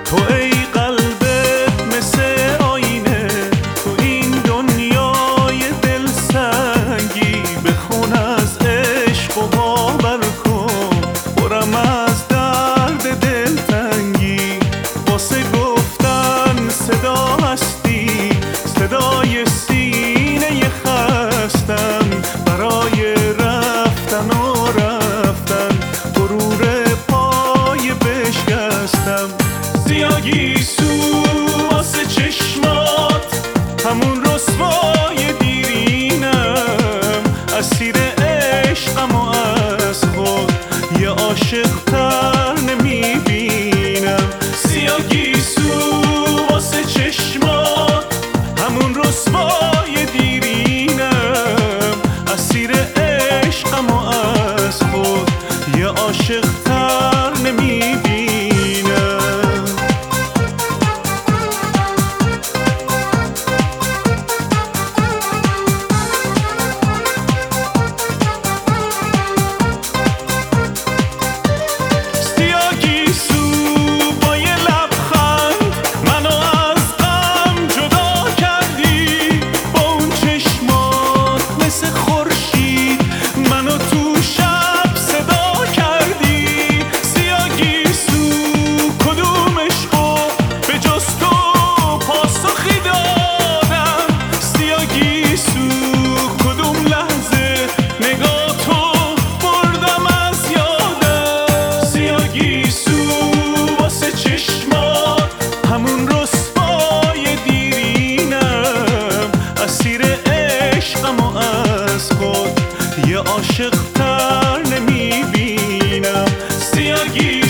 تو ای قلبت مثل آینه، تو این دنیای دلسنگی، بخون از عشق و باور کن، پرم از درد دلتنگی. واسه گفتن صدا هستی، صدای سینه خستم، برای رفتن و رفتن غرور پای بشکستم. گیسو واسه چشمات، همون رسوای دیرینم، اسیر عشقم و از خود یه عاشق تر نمیبینم. گیسو واسه چشمات، همون رسوای دیرینم، اسیر عشقم و از خود یه عاشق تر نمیبینم. یه عاشق تر نمیبینم.